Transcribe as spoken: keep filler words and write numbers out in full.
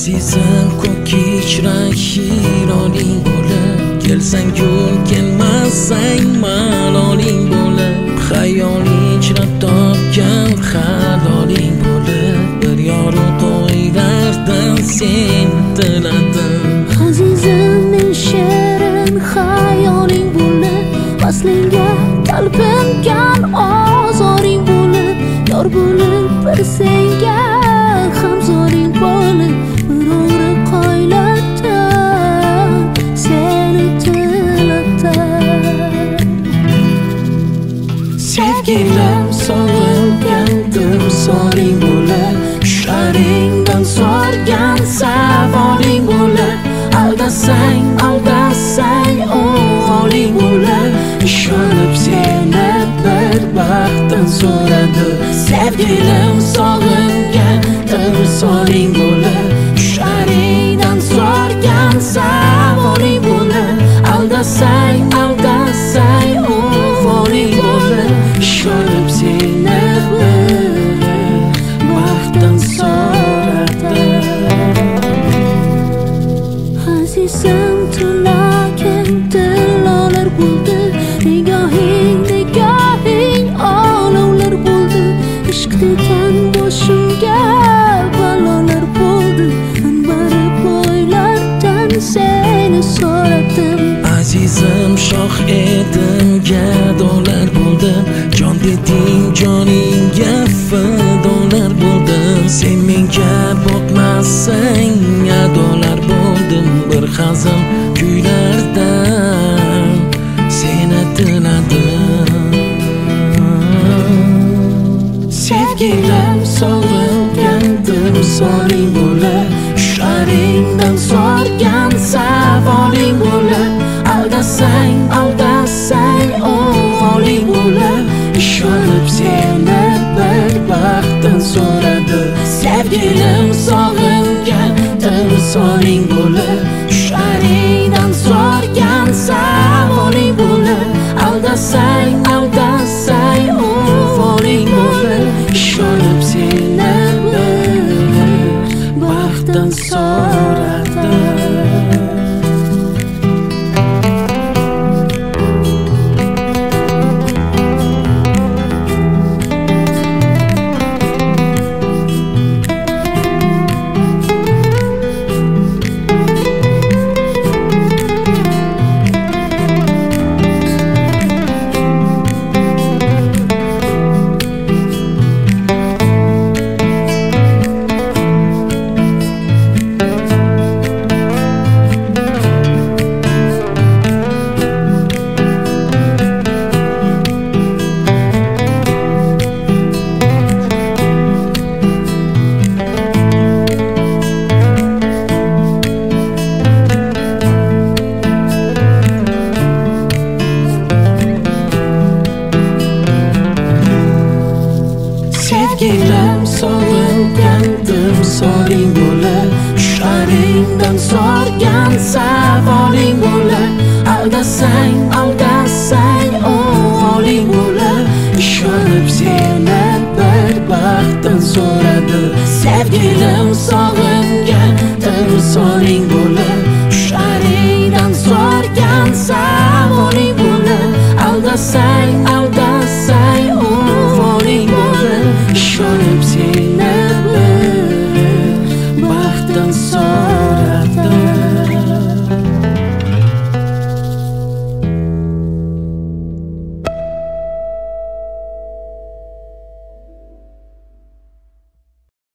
Azizim ko'k kechrak hiroling bo'lib, kelsang-ku kelmasang maloling bo'lib, xayoling ichra topgan haloling bo'lib, bir yorug' o'ylardan sen tiladim. Azizim men shirin xayoling bo'lib, vaslingga talpingan ozoring bo'lib, yor bo'lib bir senga hamzoring bo'lib, bir o'g'ri qoylatdan seni tiladim. Sevgilim sog'ingandim soring bo'lib, sharingdan sorgan savoling bo'lib, aldasang aldasang o'g'ling bo'lib, ishonib seni bir baxtdan so'radim. Sevgilim sog'ingandim soring bo'lib, sharingdan sorgan savoling bo'lib, aldasang aldasang o'g'ling bo'lib, ishonib seni bir baxtdan so'radim. Azizim tilagim tillolar bo'ldi, nigohing nigohing olovlar bo'ldi, ishq degan boshimga balolar bo'ldi, anbari bo'ylardan seni so'radim. Azizim shoh edim gadolar bo'ldim, jon deding joningga fidolar bo'ldim, sen menga boqmasang adolar bo'ldim, bir hazin kuylardan seni tiladim. Sevgilim sog'ingandim soring bo'lib, sharingdan sorgan savoling bo'lib, aldasang aldasang o'g'ling bo'lib, ishonib seni bir baxtdan so'radim. Sevgilim sog'ingandim soring bo'lib, sharingdan sorgan savoling bo'lib, aldasang aldasang o'g'ling bo'lib, ishonib seni bir baxtdan so'radim. Sevgilim sog'ingandim soring bo'lib, sharingdan sorgan savoling bo'lib, aldasang aldasang